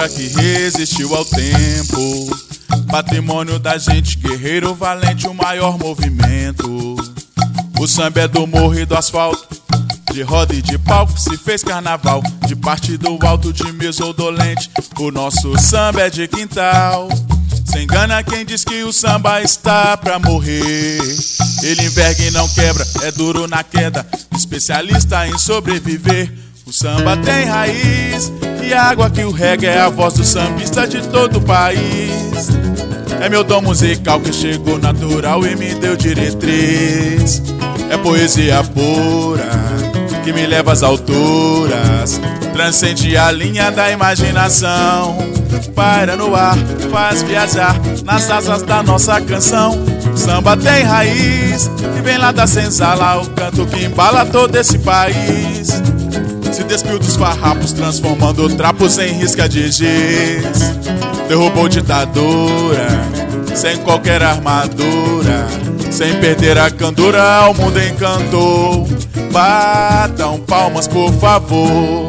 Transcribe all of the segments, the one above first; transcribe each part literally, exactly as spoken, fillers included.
cultura que resistiu ao tempo, patrimônio da gente, guerreiro valente, o maior movimento. O samba é do morro e do asfalto, de roda e de palco se fez carnaval, de parte do alto de mesa ou dolente, o nosso samba é de quintal. Se engana quem diz que o samba está pra morrer. Ele enverga e não quebra, é duro na queda, especialista em sobreviver. O samba tem raiz e água que o reggae é a voz do sambista de todo o país. É meu dom musical que chegou natural e me deu diretriz. É poesia pura que me leva às alturas, transcende a linha da imaginação. Paira no ar, faz viajar nas asas da nossa canção. O samba tem raiz e vem lá da senzala, o canto que embala todo esse país. Se despiu dos farrapos, transformando trapos em risca de giz. Derrubou ditadura, sem qualquer armadura, sem perder a candura, ao mundo encantou. Batam palmas, por favor.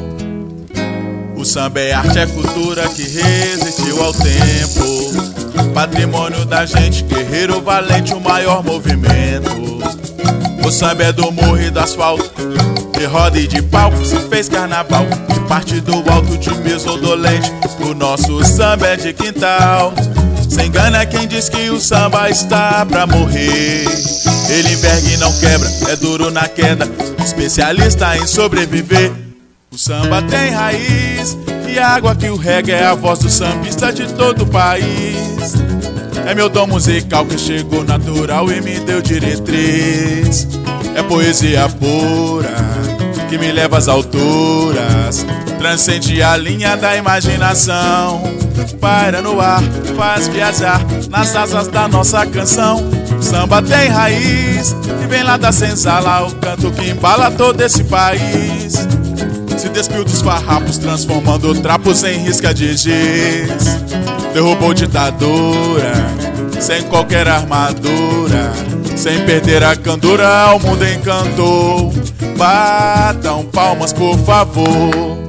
O samba é arte, é cultura que resistiu ao tempo, patrimônio da gente, guerreiro valente, o maior movimento. O samba é do morro e do asfalto, de roda e de palco se fez carnaval, de parte do alto de mesa ou dolente, o nosso samba é de quintal. Se engana quem diz que o samba está pra morrer. Ele enverga e não quebra, é duro na queda, especialista em sobreviver. O samba tem raiz e água que o reggae é a voz do sambista de todo o país. É meu dom musical que chegou natural e me deu diretriz. É poesia pura que me leva às alturas, transcende a linha da imaginação. Paira no ar, faz viajar nas asas da nossa canção. O samba tem raiz e vem lá da senzala, o canto que embala todo esse país. Se despiu dos farrapos, transformando trapos em risca de giz. Derrubou ditadura, sem qualquer armadura, sem perder a candura, ao mundo encantou. Batam palmas, por favor.